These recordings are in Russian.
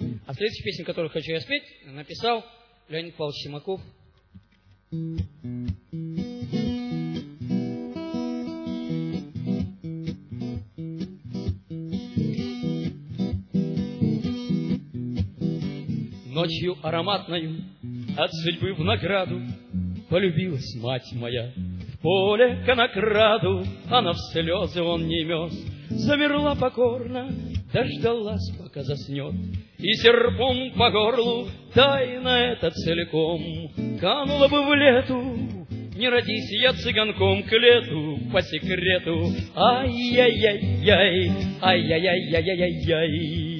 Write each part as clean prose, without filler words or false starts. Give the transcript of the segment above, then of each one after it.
А следующую песню, которую хочу я спеть, написал Леонид Павлович Симаков. Ночью ароматною от судьбы в награду полюбилась мать моя. В поле конокраду она в слезы он не мез, замерла покорно, дождалась, пока заснет, и серпом по горлу тайна эта целиком канула бы в лету. Не родись я цыганком к лету по секрету. Ай-яй-яй-яй, ай-яй-яй-яй-яй-яй.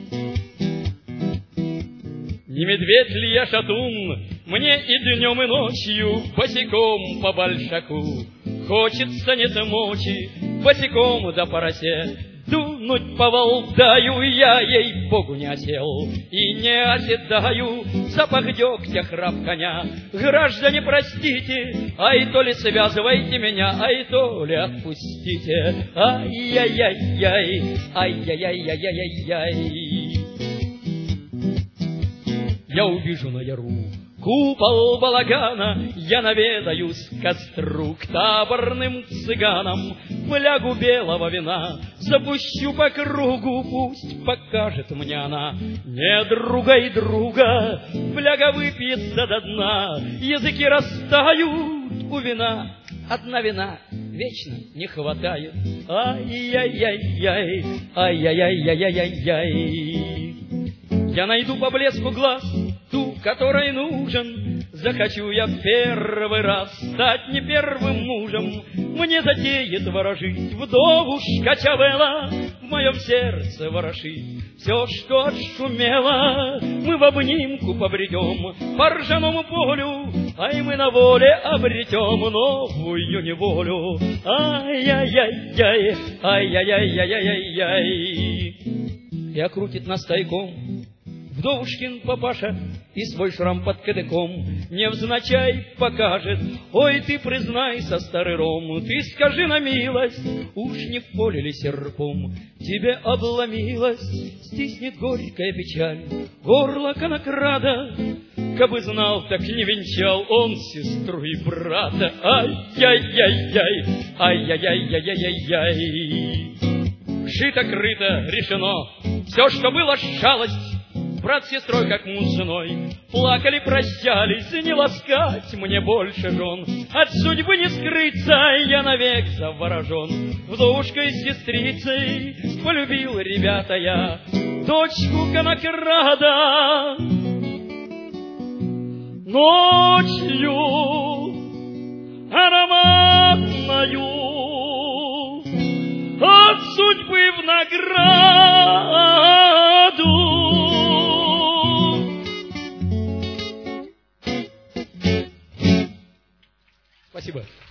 Не медведь ли я шатун, мне и днем, и ночью босиком по большаку хочется нет мочи, босиком да по росе дунуть по Валдаю. Я, ей-богу, не осел и не оседаю, запах дегтя, храп коня. Граждане, простите, ай то ли связывайте меня, ай то ли отпустите. Ай-яй-яй-яй, ай-яй-яй-яй-яй-яй. Я увижу на яру купол балагана, я наведаюсь к костру, к таборным цыганам, флягу белого вина запущу по кругу, пусть покажет мне она не друга и друга. Фляга выпьется до дна, языки растают у вина, одна вина вечно не хватает. Ай-яй-яй-яй, ай-яй-яй-яй-яй-яй. Я найду по блеску глаз ту, которой нужен. Захочу я первый раз стать не первым мужем. Мне затеет ворожить вдовушка Чавелла, в моем сердце ворошит все, что отшумело. Мы в обнимку побредем по ржаному полю, ай мы на воле обретем новую неволю. Ай-яй-яй-яй, ай-яй-яй-яй-яй-яй. И окрутит нас тайком вдовушкин папаша и свой шрам под кадыком невзначай покажет. Ой, ты признайся, старый ром, ты скажи на милость, уж не в поле ли серпом тебе обломилась? Стиснет горькая печаль горло конокрада, кабы знал, так не венчал он сестру и брата. Ай-яй-яй-яй, ай-яй-яй-яй-яй-яй. Шито-крыто, решено, все, что было шалость, брат с сестрой, как муж с женой, плакали, прощались, не ласкать мне больше жен. От судьбы не скрыться, я навек заворожен. Вдовушкой с сестрицей полюбил, ребята, я дочку конокрада. Ночью ароматною от судьбы в награду. Спасибо.